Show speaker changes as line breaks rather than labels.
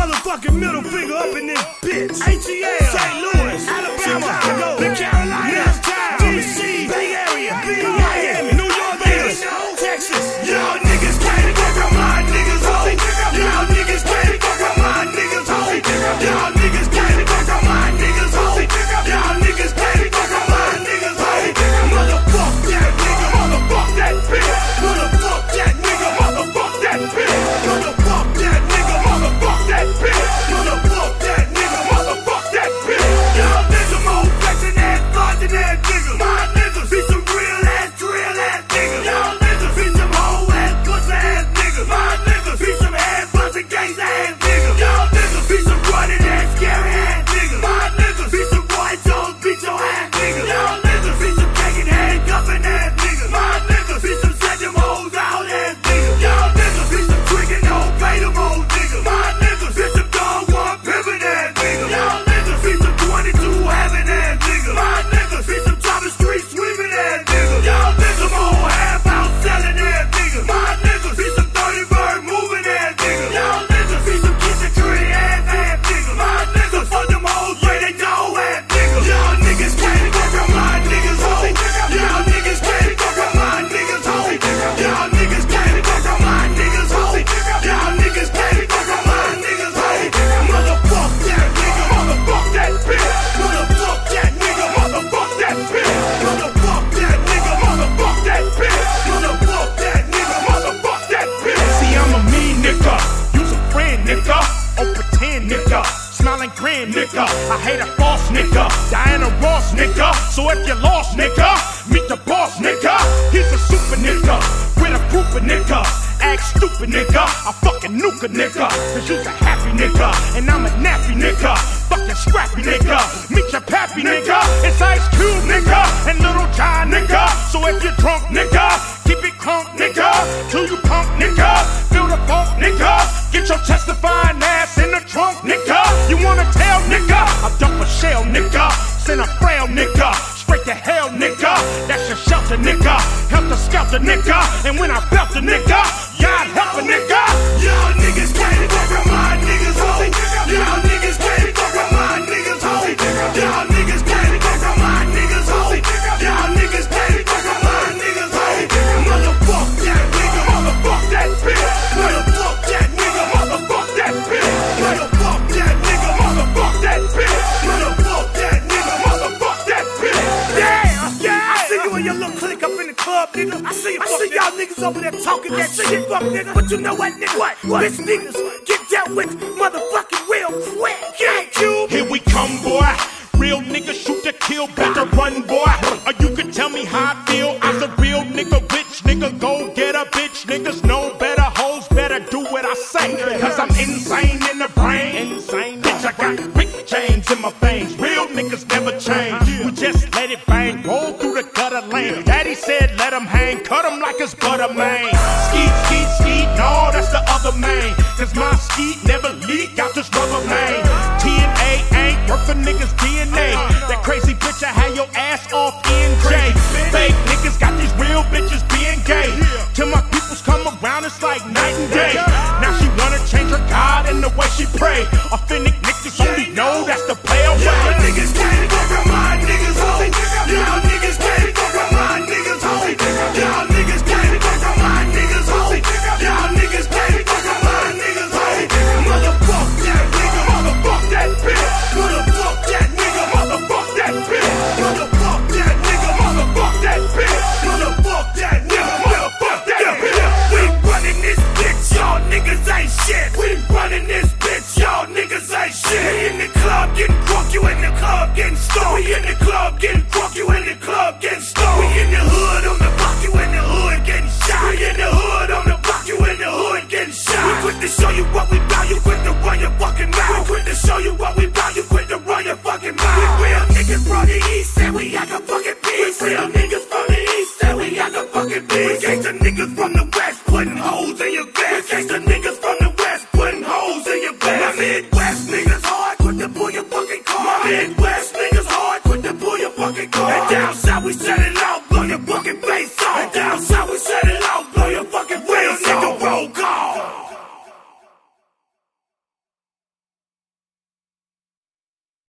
motherfucking middle finger up in this bitch. ATL, St. Louis, Alabama, Chicago, the Carolinas, DC, Bay Area, Miami, New York, Vegas, Texas. Y'all niggas can't fuck with my niggas, ho. Y'all niggas can't fuck with my niggas, ho. Y'all niggas can't fuck with my niggas, ho. Y'all niggas can't fuck with my niggas, ho. Motherfuck that nigga, motherfuck that bitch. Motherfuck that nigga, motherfuck that bitch. Motherfuck that nigga, motherfuck that bitch. Motherfuck that nigga, motherfuck that bitch. Y'all niggas more flexing ass, flossing ass niggas. My niggas be some real ass, drill ass niggas. Y'all niggas be some hoe ass, pussy ass niggas. My niggas be some ass busting gangs ass niggas. Y'all niggas be some running ass, scary ass niggas. My niggas be some white Jones, beat your ass niggas. Y'all niggas be some taking handcuffing ass niggas. My niggas be some setting hoes out ass niggas. Y'all niggas be some tricking no pay them old niggas. My niggas be some dog one pimpin' ass niggas. Y'all niggas be some 22 having ass niggas. My niggas be some top of street swimming ass niggas. Y'all niggas more half out selling ass niggas. My niggas be some 30 bird moving ass niggas. Y'all niggas be some kissing tree ass niggas. My niggas fuck them hoes where they know ass niggas. Y'all niggas can't fuck with my niggas, ho. Y'all niggas can't fuck with my niggas, ho. Y'all niggas can't fuck with my niggas, ho. Y'all niggas can't fuck with my niggas, ho. Motherfuck that nigga, motherfuck that bitch. Motherfuck that nigga, motherfuck that bitch. Motherfuck that nigga, motherfuck that bitch. Motherfuck that nigga, motherfuck that bitch.
See, I'm a mean nigga, you's a friend nigga, oh pretend nigga, smiling grin nigga, I hate a false nigga, Diana Ross nigga, so if you lost nigga, meet the boss nigga, he's a super nigga, with a group of niggas. Act stupid nigga, I fucking nuke a nigga. Cause you's a happy nigga, and I'm a nappy nigga. Fucking scrappy nigga, meet your pappy nigga. It's Ice Cube nigga, and Little John nigga. So if you're drunk nigga, keep it crunk nigga. Till you punk nigga, feel the funk nigga. Get your testifying ass in the trunk nigga. You wanna tell nigga, I dump a shell nigga. Send a frail nigga, straight to hell nigga. That's your shelter nigga, helter skelter nigga. And when I belt a nigga, y'all help a nigga.
Y'all niggas can't fuck with my niggas, ho. Y'all niggas can't fuck with my niggas, ho. Y'all niggas can't fuck with my niggas, ho. Y'all niggas can't fuck with my niggas, ho. Motherfuck that nigga, motherfuck that bitch. Motherfuck that nigga, motherfuck that bitch. Motherfuck that nigga, motherfuck that bitch. Motherfuck that nigga, motherfuck that bitch. Yeah, I see you and your little clique up in the club, nigga. I see y'all niggas over there talking that shit, fuck nigga. But you know what, nigga? What? Bitch niggas get dealt with motherfucking real quick. Get Cube.
Here we come, boy. Real nigga shoot to kill, better run, boy. Or you can tell me how I feel as a real nigga, rich nigga, go get a bitch. Niggas know better, hoes better do what I say. Cause I'm insane in the brain. Insane, bitch, I got Rick James in my veins. Real niggas never change. We just let it bang, roll through the gutter lane. Daddy said let him hang, cut him like it's butter, man. Skeet, skeet, skeet, no, that's the other man. Cause my skeet never leak out this rubber, man. TNA ain't worth a nigga's DNA. That crazy bitch, I had your ass off NJ. Fake niggas got these real bitches being gay. Till my peoples come around, it's like night and day. Now she wanna change her God and the way she pray. Authentic niggas only know that's the player way.
Y'all niggas can't fuck with my niggas, ho. Y'all niggas can't fuck with my niggas, ho. Y'all niggas can't fuck with my niggas, ho. Y'all niggas can't fuck with my niggas, ho. Motherfuck that nigga, motherfuck that bitch. Motherfuck that nigga, motherfuck that bitch. Motherfuck that nigga, motherfuck that bitch. Motherfuck that nigga, motherfuck that bitch. We running this bitch, y'all niggas ain't shit. We running this bitch, y'all niggas ain't shit. We in the club getting drunk, you in the club getting stoned. We in the club getting drunk, you in the club getting stoned. We in the hood on the block, you in the hood getting shot. We in the hood on the block, you in the hood getting shot. We quick to show you what we bout, you quick to run your fucking mouth. We quick to show you what we bout, you quick to run your fucking mouth. We real niggas from the east, and we act a fucking beast. We real niggas from the east, and we act a fucking beast. We gangsta niggas from the west, putting holes in your vest. We gangsta niggas from the west, putting holes in your vest. My Midwest niggas hard, quick to pull your fucking car.